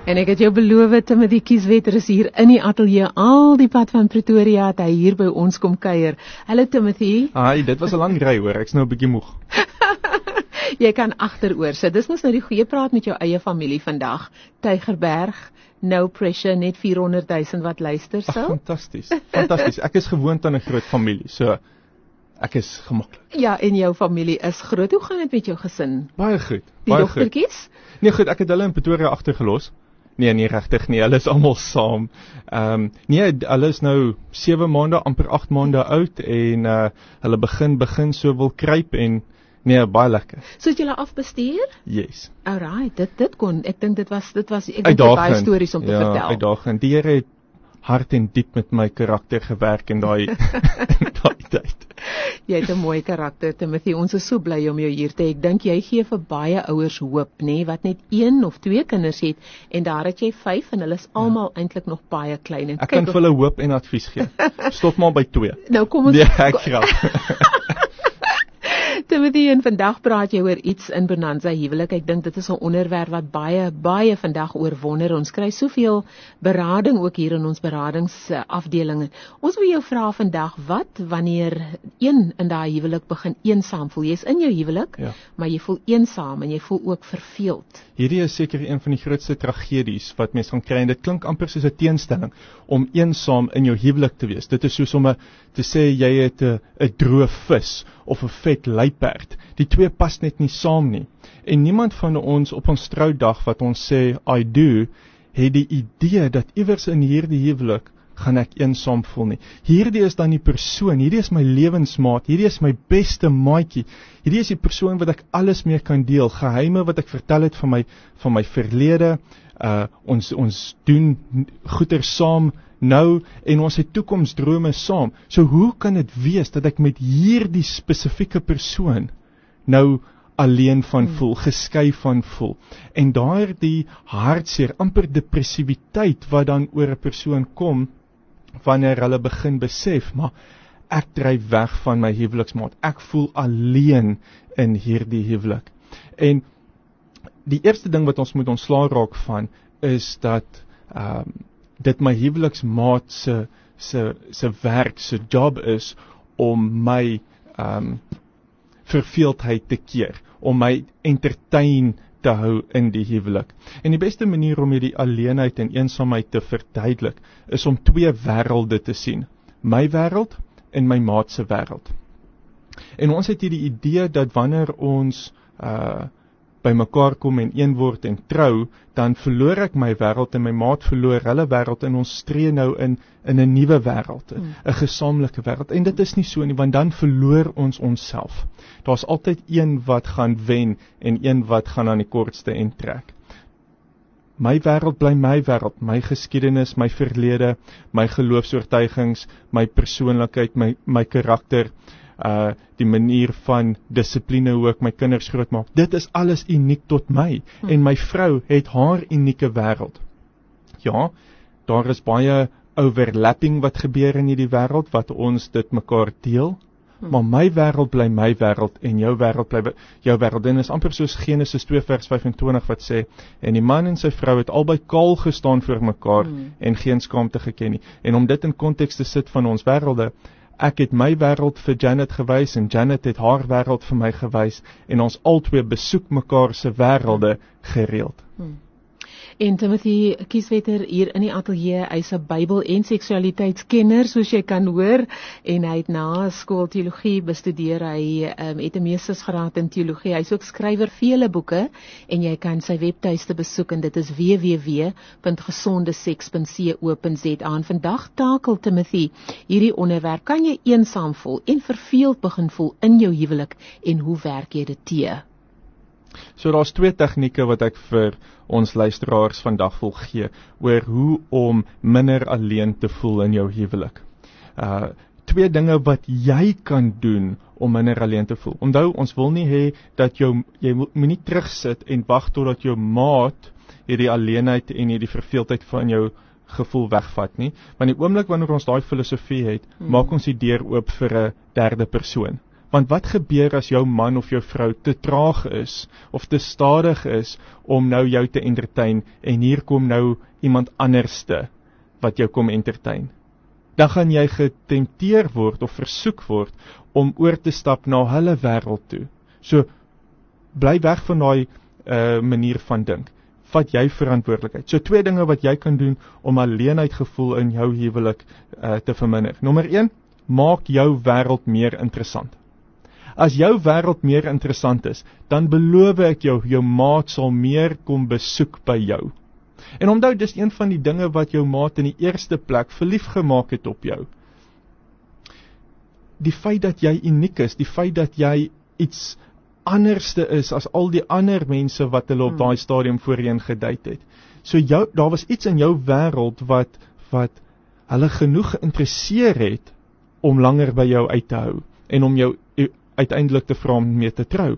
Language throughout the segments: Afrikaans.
En ek het jou beloof, Timothy Kieswetter is hier in die ateljee al die pad van Pretoria, het hy hier by ons kom kuier. Hallo Timothy. Ai, dit was 'n lang ry hoor, ek's nou 'n bietjie moeg. Jy kan agteroor sit. Dis mos nou die goeie praat met jou eie familie vandag. Tygerberg, no pressure, net 400 000 wat luister sou. Fantasties. Fantasties. Ek is gewoond aan 'n groot familie, so ek is gemaklik. Ja, en jou familie is groot. Hoe gaan dit met jou gesin? Baie goed. Die Baie dogtertjies? Goed. Nee, goed, ek het hulle in Pretoria agtergelos. Nee, regtig nie. Hulle is almal saam. Nee, hulle is nou 7 maande, amper 8 maande oud en hulle begin so wil kruip en nee, baie lekker. So het julle afbestuur? Yes. Alright, dit kon. Ek dink dit was ek dink baie stories om te vertel. Ja, uitdagend. Die Here het hard en diep met my karakter gewerk in daai tyd. Jy het 'n mooi karakter, Timothy. Ons is so bly om jou hier te hê. Ek dink jy gee vir baie ouers hoop, nê, wat net 1 of 2 kinders het en daar het jy 5 en hulle is almal eintlik nog baie klein. En ek kan vir hulle hoop en advies gee. Stop maar by 2. Nou kom ons. Nee, ek graag. Timothy, en vandag praat jy oor iets in Bonanza huwelik. Ek dink dit is 'n onderwerp wat baie vandag oorwonder. Ons kry soveel berading ook hier in ons beradingsafdeling. Ons wil jou vra vandag, wat wanneer een in daai huwelik begin eensaam voel? Jy's in jou huwelik, ja, maar jy voel eensaam en jy voel ook verveeld. Hierdie is seker een van die grootste tragedies wat mense gaan kry en dit klink amper soos 'n teenstelling om eensaam in jou huwelik te wees. Dit is soos om te sê jy het 'n droë vis of 'n vet luiperd. Die twee pas net nie saam nie. En niemand van ons op ons troudag wat ons sê I do, het die idee dat iewers in hierdie huwelik gaan ek eensaam voel nie. Hierdie is dan die persoon, hierdie is my lewensmaat, hierdie is my beste maatjie. Hierdie is die persoon wat ek alles mee kan deel, geheime wat ek vertel het van my verlede. Ons doen goeie saam nou en ons het toekomsdrome saam. So hoe kan dit wees dat ek met hierdie spesifieke persoon nou alleen van voel, geskei van voel? En daardie hartseer, amper depressiwiteit wat dan oor 'n persoon kom wanneer hulle begin besef, maar ek dryf weg van my huweliksmaat. Ek voel alleen in hierdie huwelik. En die eerste ding wat ons moet ontslaa raak van is dat dit my huweliksmaat se werk, se job is om my verveeldheid te keer, om my entertain te hou in die huwelik. En die beste manier om hierdie alleenheid en eensaamheid te verduidelik is om 2 wêrelde te sien. My wêreld en my maat se wêreld. En ons het hierdie idee dat wanneer ons by mekaar kom en een word en trou, dan verloor ek my wêreld en my maat verloor hulle wêreld en ons stree nou in 'n nuwe wêreld, 'n gesamentlike wêreld. En dit is nie so nie, want dan verloor ons onsself. Daar's altyd een wat gaan wen en een wat gaan aan die kortste end trek. My wêreld bly my wêreld, my geskiedenis, my verlede, my geloofsoortuigings, my persoonlikheid, my karakter, die manier van dissipline hoe ek my kinders grootmaak. Dit is alles uniek tot my. En my vrou het haar unieke wêreld. Ja, daar is baie overlapping wat gebeur in hierdie wêreld, wat ons dit mekaar deel. Maar my wêreld bly my wêreld en jou wêreld bly jou wêreld. En is amper soos Genesis 2 vers 25 wat sê, en die man en sy vrou het albei kaal gestaan voor mekaar en geen skaamte geken nie. En om dit in konteks te sit van ons wêrelde, ek het my wêreld vir Janet gewys en Janet het haar wêreld vir my gewys en ons albei besoek mekaar se wêrelde gereeld. En Timothy Kieswetter hier in die ateljee, hy's 'n Bybel- en seksualiteitskenner, soos jy kan hoor, en hy het na skool teologie bestudeer. Hy het 'n meestersgraad in teologie. Hy's ook skrywer vele boeke en jy kan sy webtuiste besoek en dit is www.gesondeseks.co.za. En vandag takel Timothy hierdie onderwerp. Kan jy eensaam voel en verveeld begin voel in jou huwelik en hoe werk jy dit te? So daar's 2 tegnieke wat ek vir ons luisteraars vandag wil gee oor hoe om minder alleen te voel in jou huwelik. 2 dinge wat jy kan doen om minder alleen te voel. Onthou, ons wil nie hê dat jy moenie terugsit en wag totdat jou maat hierdie alleenheid en hierdie verveeldheid van jou gevoel wegvat nie. Want die oomblik wanneer ons daai filosofie het, maak ons die deur oop vir 'n derde persoon Want wat gebeur as jou man of jou vrou te traag is, of te stadig is, om nou jou te entertain, en hier kom nou iemand anderste, wat jou kom entertain? Dan gaan jy getempteer word, of versoek word, om oor te stap na hulle wêreld toe. So, bly weg van daai manier van dink. Vat jy verantwoordelikheid. So 2 dinge wat jy kan doen om alleenheidgevoel in jou huwelik te verminder. Nommer 1, maak jou wêreld meer interessant. As jou wêreld meer interessant is, dan beloof ek jou maat sal meer kom besoek by jou. En onthou, dis een van die dinge wat jou maat in die eerste plek verlief gemaak het op jou. Die feit dat jy uniek is, die feit dat jy iets anderste is as al die ander mense wat hulle op daai stadium voorheen gedate het. So daar was iets in jou wêreld wat hulle genoeg geïnteresseer het om langer by jou uit te hou en om jou uiteindelik te vra om mee te trou.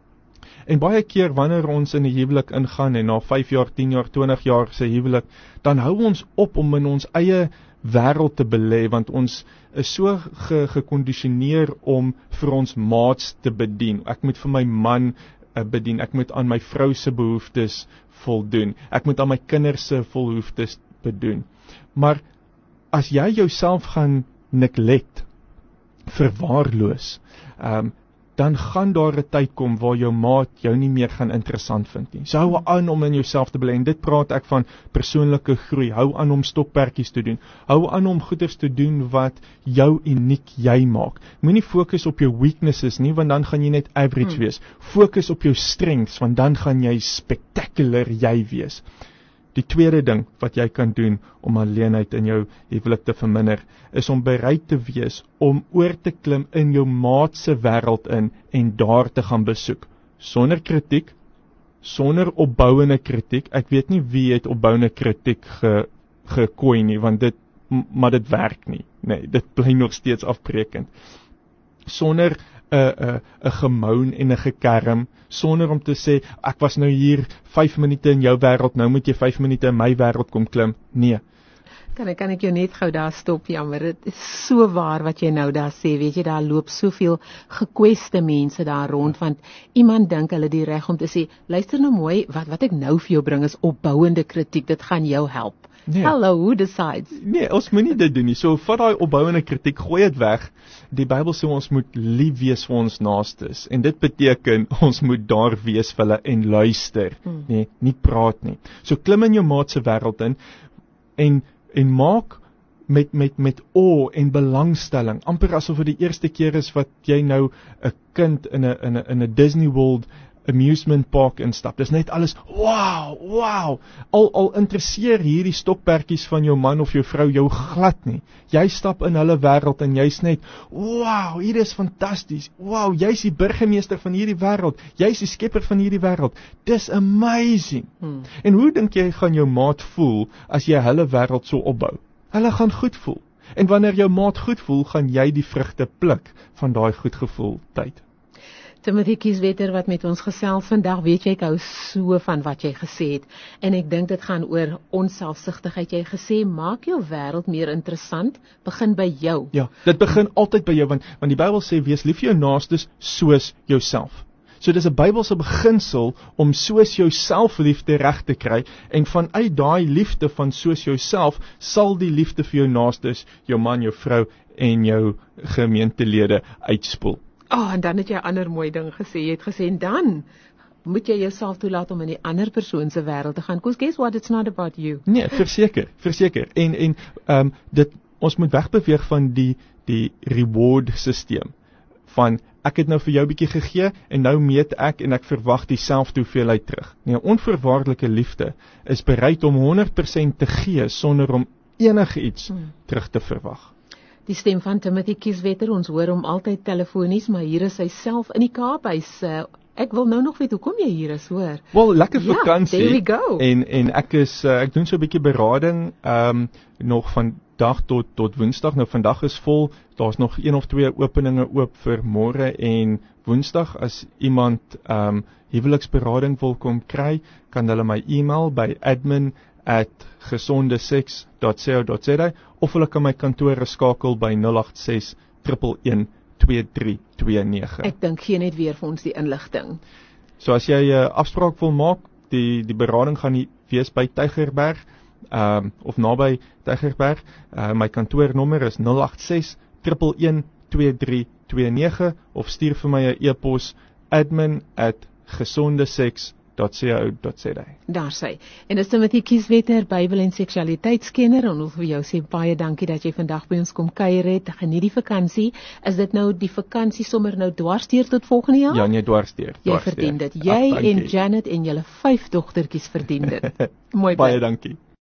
En baie keer wanneer ons in 'n huwelik ingaan en na 5 jaar, 10 jaar, 20 jaar se huwelik, dan hou ons op om in ons eie wêreld te belê, want ons is so gekondisioneer om vir ons maats te bedien. Ek moet vir my man bedien, ek moet aan my vrou se behoeftes voldoen, ek moet aan my kinders se behoeftes bedoen. Maar as jy jouself gaan neglect, verwaarloos, dan gaan daar 'n tyd kom waar jou maat jou nie meer gaan interessant vind nie. So hou aan om in jouself te bly, en dit praat ek van persoonlike groei. Hou aan om stokperdjies te doen. Hou aan om goeders te doen wat jou uniek jy maak. Moenie fokus op jou weaknesses nie, want dan gaan jy net average wees. Fokus op jou strengths, want dan gaan jy spectacular jy wees. Die tweede ding wat jy kan doen om alleenheid in jou huwelik te verminder, is om bereid te wees om oor te klim in jou maat se wêreld in en daar te gaan besoek. Sonder kritiek, sonder opbouende kritiek. Ek weet nie wie het opbouende kritiek gekooi nie, want maar dit werk nie. Nee, dit bly nog steeds afbreekend. Sonder 'n gemoun en 'n gekerm, sonder om te sê, ek was nou hier 5 minute in jou wêreld, nou moet jy 5 minute in my wêreld kom klim. Nee. Kan ek jou net gou daar stop, jammer, dit is so waar wat jy nou daar sê, weet jy, daar loop soveel gekweste mense daar rond, want iemand dink hulle die reg om te sê, luister nou mooi, wat ek nou vir jou bring is opbouende kritiek, dit gaan jou help. Nee. Hello, who decides? Nee, ons moenie dit doen nie. So vat daai opbouende kritiek, gooi dit weg. Die Bybel sê ons moet lief wees vir ons naastes, en dit beteken ons moet daar wees vir hulle en luister, nee, nie praat nie. So klim in jou maat se wêreld in en maak met oor en belangstelling, amper asof dit die eerste keer is wat jy nou 'n kind in 'n Disney World amusement park instap. Dis net alles, wow, al interesseer hierdie stokperdjies van jou man of jou vrou jou glad nie. Jy stap in hulle wêreld en jy's net, wow, hier is fantasties, wow, jy's die burgemeester van hierdie wêreld, jy's die skepper van hierdie wêreld, dis amazing. En hoe dink jy gaan jou maat voel as jy hulle wêreld so opbou? Hulle gaan goed voel. En wanneer jou maat goed voel, gaan jy die vrugte pluk van daai goed gevoel tyd. Timothy Kieswetter wat met ons gesels vandag, weet jy, ek hou so van wat jy gesê het, en ek dink dit gaan oor onselfsugtigheid. Jy gesê, maak jou wêreld meer interessant, begin by jou. Ja, dit begin altyd by jou, want die Bybel sê, wees lief vir jou naastes soos jouself. So dis 'n Bybelse beginsel om soos jouself liefde reg te kry, en vanuit daai liefde van soos jouself, sal die liefde vir jou naastes, jou man, jou vrou en jou gemeentelede uitspoel. En dan het jy 'n ander mooi ding gesê. Jy het gesê, en dan moet jy jouself toelaat om in die ander persoon se wêreld te gaan. Because guess what, it's not about you. Nee, verseker. En ons moet wegbeweeg van die reward systeem. Van, ek het nou vir jou 'n bietjie gegee, en nou meet ek en ek verwag dieselfde hoeveelheid terug. Nee, onvoorwaardelike liefde is bereid om 100% te gee, sonder om enige iets terug te verwag. Die stem van Timothy Kieswetter, ons hoor hom altyd telefonies, maar hier is hy self in die Kaap. Ek wil nou nog weet, hoe kom jy hier is, hoor? Wel, lekker vakansie. There we go. En ek doen so 'n bietjie berading, nog van dag tot Woensdag. Nou vandag is vol, daar's nog 1 of 2 openinge oop vir môre en Woensdag. As iemand huweliksberading wil kom kry, kan hulle my e-mail by admin@gesondeseks.co.za of hulle kan my kantoor skakel by 086 111 2329. Ek dink gee net weer vir ons die inligting. So as jy 'n afspraak wil maak, die berading gaan wees by Tygerberg, of naby Tygerberg. My kantoornommer is 086 111 2329 of stuur vir my 'n e-pos admin@gesondeseks.co.za. Daar sê. En dis Timothy Kieswetter, Bybel en seksualiteitskenner, en ons wil jou sê baie dankie dat jy vandag by ons kom kuier het. Geniet die vakansie. Is dit nou die vakansie sommer nou dwarsdeur tot volgende jaar? Ja, nee, dwarsdeur. Jy verdien dit. Jy en Janet en julle 5 dogtertjies verdien dit. Mooi bly. Baie dankie.